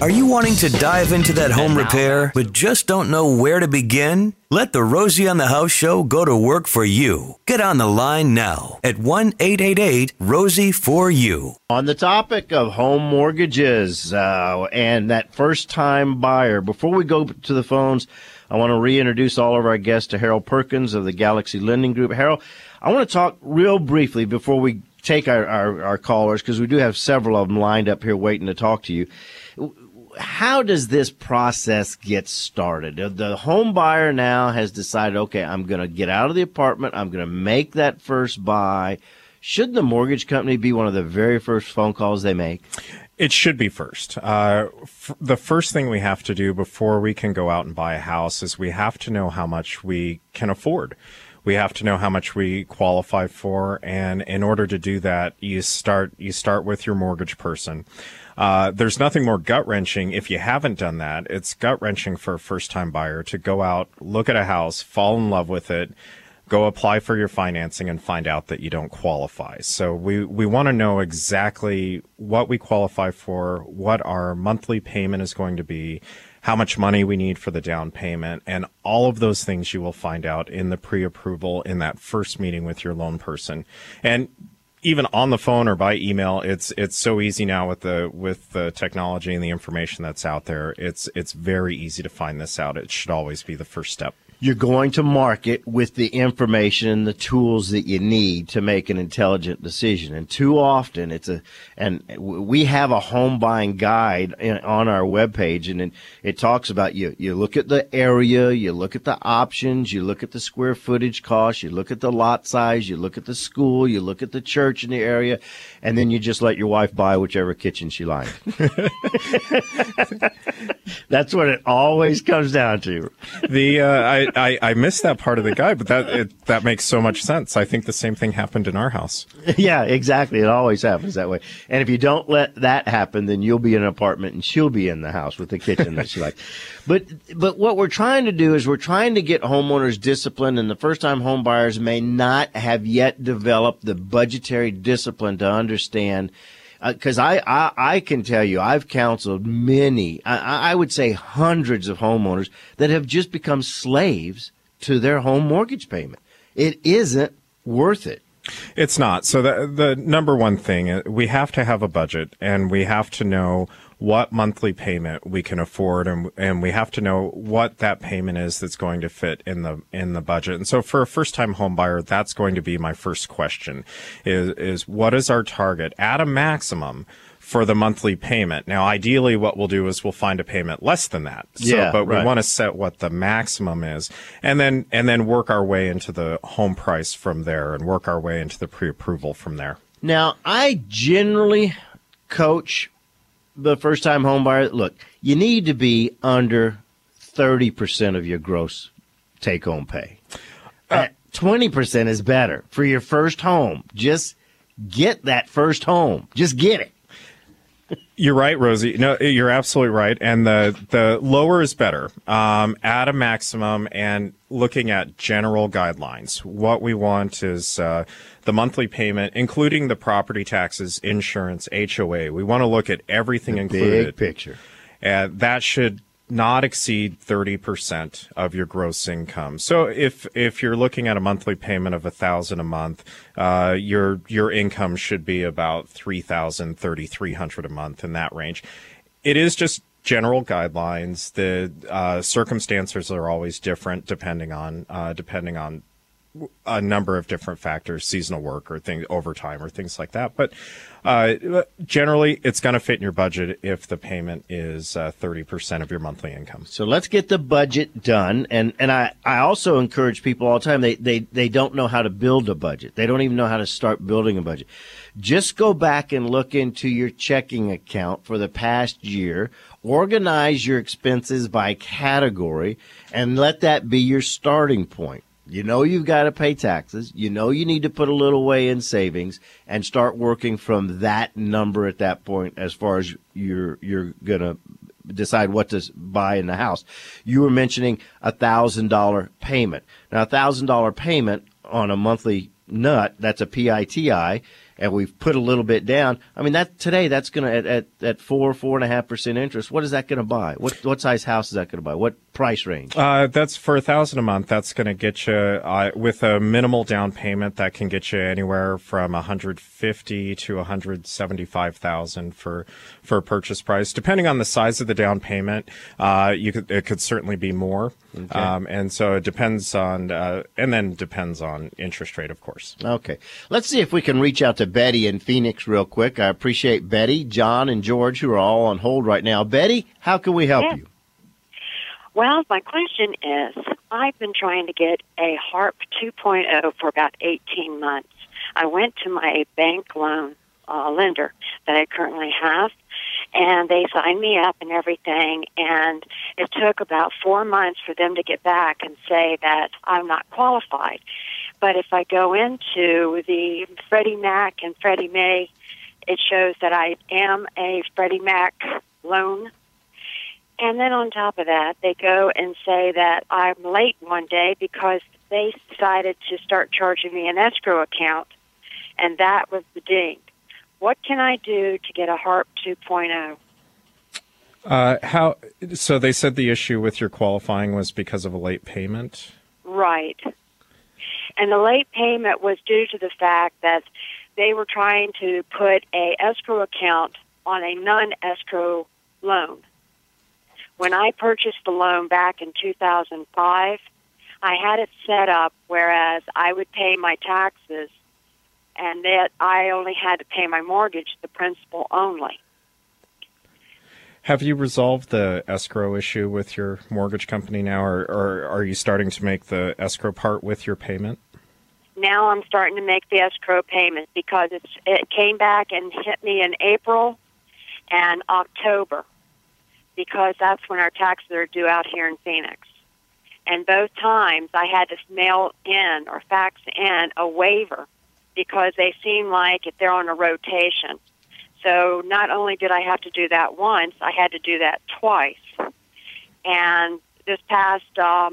Are you wanting to dive into that home repair, but just don't know where to begin? Let the Rosie on the House show go to work for you. Get on the line now at 1-888-ROSIE-4U. On the topic of home mortgages and that first-time buyer, before we go to the phones, I want to reintroduce all of our guests to Harold Perkins of the Galaxy Lending Group. Harold, I want to talk real briefly before we take our callers, because we do have several of them lined up here waiting to talk to you. How does this process get started? The home buyer now has decided, okay, I'm going to get out of the apartment. I'm going to make that first buy. Should the mortgage company be one of the very first phone calls they make? It should be first. The first thing we have to do before we can go out and buy a house is we have to know how much we can afford. We have to know how much we qualify for, and in order to do that, you start with your mortgage person. There's nothing more gut-wrenching if you haven't done that. It's gut-wrenching for a first-time buyer to go out, look at a house, fall in love with it, go apply for your financing, and find out that you don't qualify. So we want to know exactly what we qualify for, what our monthly payment is going to be, how much money we need for the down payment, and all of those things you will find out in the pre-approval in that first meeting with your loan person. And even on the phone or by email, it's so easy now with the technology and the information that's out there. It's very easy to find this out. It should always be the first step. You're going to market with the information and the tools that you need to make an intelligent decision. And too often and we have a home buying guide on our webpage, and it talks about you look at the area, you look at the options, you look at the square footage cost, you look at the lot size, you look at the school, you look at the church in the area, and then you just let your wife buy whichever kitchen she likes. That's what it always comes down to. I missed that part of the guide, but that makes so much sense. I think the same thing happened in our house. Yeah, exactly. It always happens that way. And if you don't let that happen, then you'll be in an apartment and she'll be in the house with the kitchen that she likes. But what we're trying to do is we're trying to get homeowners disciplined, and the first-time home buyers may not have yet developed the budgetary discipline to understand. Because I can tell you, I've counseled many, I would say hundreds of homeowners that have just become slaves to their home mortgage payment. It isn't worth it. It's not. So the number one thing, we have to have a budget, and we have to know what monthly payment we can afford, and we have to know what that payment is that's going to fit in the budget. And so for a first-time home buyer, that's going to be my first question is what is our target at a maximum for the monthly payment? Now, ideally, what we'll do is we'll find a payment less than that. But we want to set what the maximum is, and then work our way into the home price from there, and work our way into the pre-approval from there. Now, I generally coach the first-time home buyer. Look, you need to be under 30% of your gross take-home pay. 20% is better for your first home. Just get that first home. Just get it. You're right, Rosie. No, you're absolutely right. And the lower is better at a maximum, and looking at general guidelines. What we want is the monthly payment, including the property taxes, insurance, HOA. We want to look at everything included. Big picture. That should not exceed 30% of your gross income. So if you're looking at a monthly payment of $1,000 a month, your income should be about $3,000, $3,300 a month, in that range. It is just general guidelines. The circumstances are always different depending on a number of different factors, seasonal work or overtime or things like that. But generally, it's going to fit in your budget if the payment is 30% of your monthly income. So let's get the budget done. And I also encourage people all the time, they don't know how to build a budget. They don't even know how to start building a budget. Just go back and look into your checking account for the past year, organize your expenses by category, and let that be your starting point. You know you've got to pay taxes. You know you need to put a little away in savings and start working from that number at that point as far as you're going to decide what to buy in the house. You were mentioning $1,000 payment. Now, $1,000 payment on a monthly nut, that's a PITI, and we've put a little bit down. I mean, today that's going to at 4.5% interest. What is that going to buy? What size house is that going to buy? What price range? That's for $1,000 a month. That's going to get you with a minimal down payment. That can get you anywhere from $150,000 to $175,000 for a purchase price, depending on the size of the down payment. It could certainly be more. Okay. And so it depends on, and then depends on interest rate, of course. Okay. Let's see if we can reach out to Betty in Phoenix real quick. I appreciate Betty, John, and George, who are all on hold right now. Betty, how can we help you? Well, my question is, I've been trying to get a HARP 2.0 for about 18 months. I went to my bank loan lender that I currently have, and they signed me up and everything, and it took about 4 months for them to get back and say that I'm not qualified. But if I go into the Freddie Mac and Freddie Mae, it shows that I am a Freddie Mac loan. And then on top of that, they go and say that I'm late one day because they decided to start charging me an escrow account, and that was the ding. What can I do to get a HARP 2.0? So they said the issue with your qualifying was because of a late payment? Right. And the late payment was due to the fact that they were trying to put a escrow account on a non-escrow loan. When I purchased the loan back in 2005, I had it set up whereas I would pay my taxes and that I only had to pay my mortgage, the principal only. Have you resolved the escrow issue with your mortgage company now, or are you starting to make the escrow part with your payment? Now I'm starting to make the escrow payment because it came back and hit me in April and October because that's when our taxes are due out here in Phoenix. And both times I had to mail in or fax in a waiver because they seem like if they're on a rotation. So not only did I have to do that once, I had to do that twice. And this past,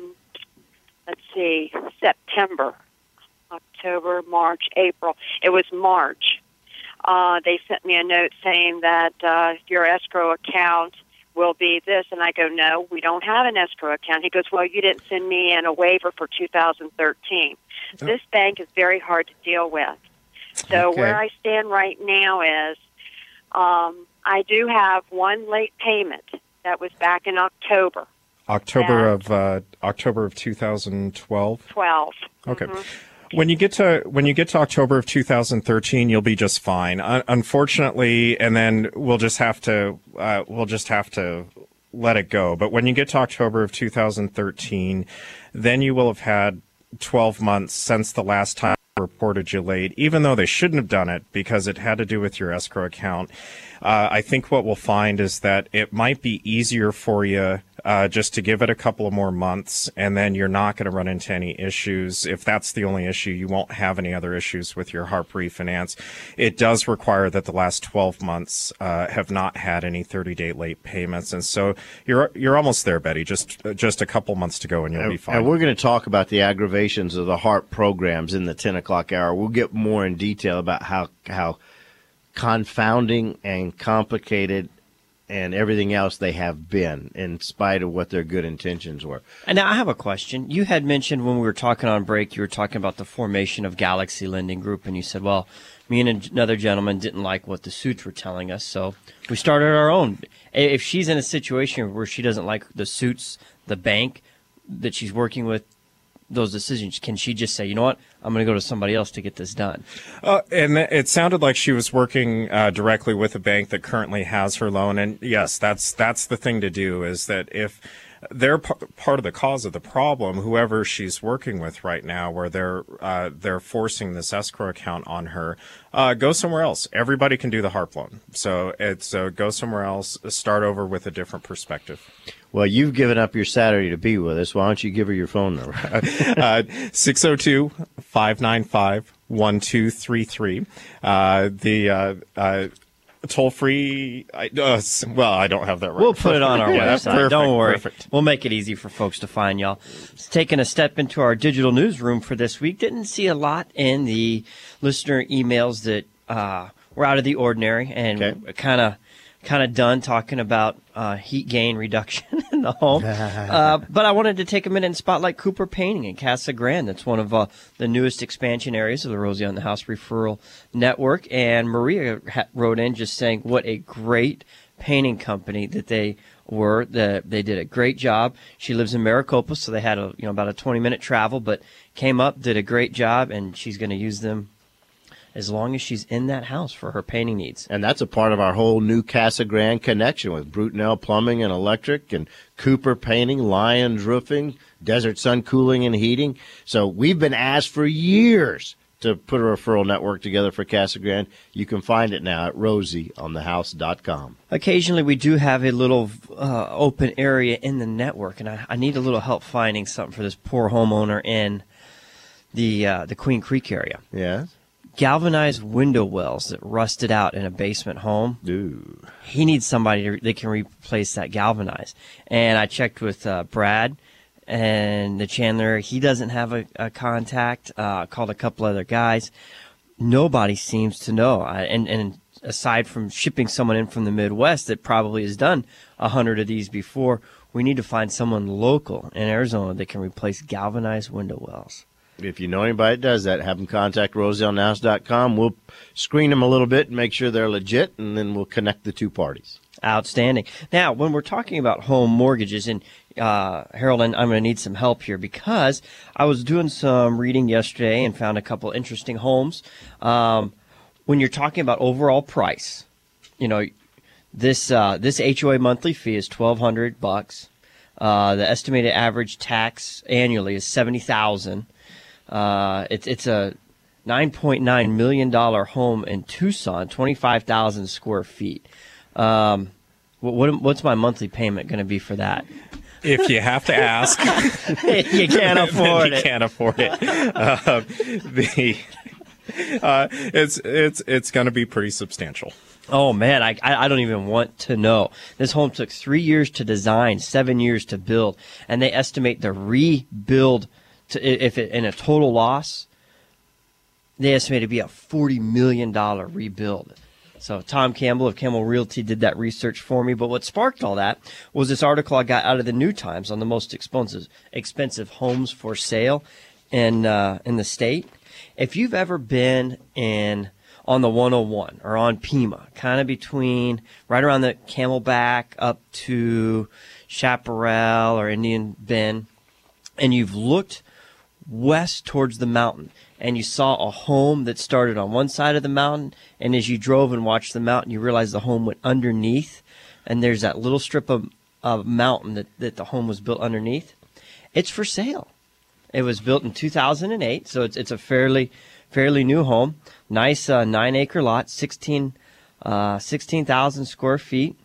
September, October, March, April. It was March. They sent me a note saying that your escrow account will be this. And I go, no, we don't have an escrow account. He goes, well, you didn't send me in a waiver for 2013. Oh. This bank is very hard to deal with. So where I stand right now is I do have one late payment that was back in October. October of 2012? 12. Okay. Mm-hmm. When you get to October of 2013, you'll be just fine. Unfortunately, and then we'll just have to let it go. But when you get to October of 2013, then you will have had 12 months since the last time they reported you late, even though they shouldn't have done it because it had to do with your escrow account. I think what we'll find is that it might be easier for you just to give it a couple of more months, and then you're not going to run into any issues. If that's the only issue, you won't have any other issues with your HARP refinance. It does require that the last 12 months have not had any 30-day late payments, and so you're almost there, Betty. Just a couple months to go, and you'll be fine. And we're going to talk about the aggravations of the HARP programs in the 10 o'clock hour. We'll get more in detail about how confounding and complicated and everything else they have been, in spite of what their good intentions were. And now I have a question. You had mentioned when we were talking on break, you were talking about the formation of Galaxy Lending Group, and you said, well, me and another gentleman didn't like what the suits were telling us, so we started our own. If she's in a situation where she doesn't like the suits, the bank that she's working with, those decisions, can she just say, you know what, I'm going to go to somebody else to get this done? And it sounded like she was working directly with a bank that currently has her loan. And yes, that's the thing to do, is that if they're part of the cause of the problem, whoever she's working with right now, where they're forcing this escrow account on her, go somewhere else. Everybody can do the HARP loan. So go somewhere else, start over with a different perspective. Well, you've given up your Saturday to be with us. Why don't you give her your phone number? 602-595-1233. The toll-free, I don't have that right. We'll put it on our website. Perfect, don't worry. Perfect. We'll make it easy for folks to find y'all. Taking a step into our digital newsroom for this week. Didn't see a lot in the listener emails that we're out of the ordinary and kind of done talking about heat gain reduction in the home. But I wanted to take a minute and spotlight Cooper Painting in Casa Grande. That's one of the newest expansion areas of the Rosie on the House referral network. And Maria wrote in just saying what a great painting company that they were. They did a great job. She lives in Maricopa, so they had about a 20-minute travel, but came up, did a great job, and she's going to use them as long as she's in that house for her painting needs. And that's a part of our whole new Casa Grande connection with Brutenell Plumbing and Electric and Cooper Painting, Lyons Roofing, Desert Sun Cooling and Heating. So we've been asked for years to put a referral network together for Casa Grande. You can find it now at rosieonthehouse.com. Occasionally we do have a little open area in the network, and I need a little help finding something for this poor homeowner in the Queen Creek area. Yes. Galvanized window wells that rusted out in a basement home. Ooh. He needs somebody that can replace that galvanized. And I checked with Brad and the Chandler. He doesn't have a contact. Called a couple other guys. Nobody seems to know. And aside from shipping someone in from the Midwest that probably has done 100 of these before, we need to find someone local in Arizona that can replace galvanized window wells. If you know anybody that does that, have them contact rosieonthehouse.com. We'll screen them a little bit and make sure they're legit, and then we'll connect the two parties. Outstanding. Now, when we're talking about home mortgages, and Harold, I'm going to need some help here because I was doing some reading yesterday and found a couple interesting homes. When you're talking about overall price, this HOA monthly fee is $1,200. The estimated average tax annually is $70,000. It's a $9.9 million home in Tucson, 25,000 square feet. What's my monthly payment going to be for that? If you have to ask, you can't afford it. You can't afford it. It's going to be pretty substantial. Oh man, I don't even want to know. This home took 3 years to design, 7 years to build, and they estimate the rebuild in a total loss, they estimate it to be a $40 million rebuild. So Tom Campbell of Campbell Realty did that research for me. But what sparked all that was this article I got out of the New Times on the most expensive homes for sale in the state. If you've ever been on the 101 or on Pima, kind of between right around the Camelback up to Chaparral or Indian Bend, and you've looked west towards the mountain, and you saw a home that started on one side of the mountain, and as you drove and watched the mountain, you realized the home went underneath, and there's that little strip of mountain that the home was built underneath. It's for sale. It was built in 2008, so it's a fairly new home. Nice 9-acre lot, 16,000 square feet.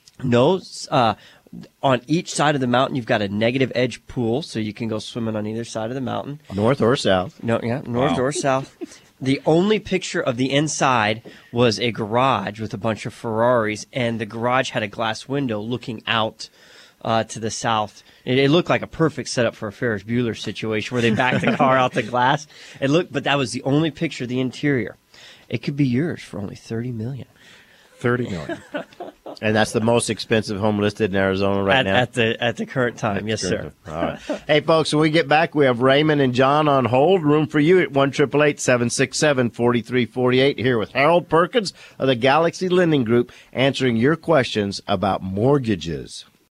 On each side of the mountain, you've got a negative edge pool, so you can go swimming on either side of the mountain. North or south. North or south. The only picture of the inside was a garage with a bunch of Ferraris, and the garage had a glass window looking out to the south. It looked like a perfect setup for a Ferris Bueller situation where they backed the car out the glass. But that was the only picture of the interior. It could be yours for only $30 million. $30 million. And that's the most expensive home listed in Arizona now? At the current time, yes, sir. All right. Hey, folks, when we get back, we have Raymond and John on hold. Room for you at 1-888-767-4348 here with Harold Perkins of the Galaxy Lending Group answering your questions about mortgages.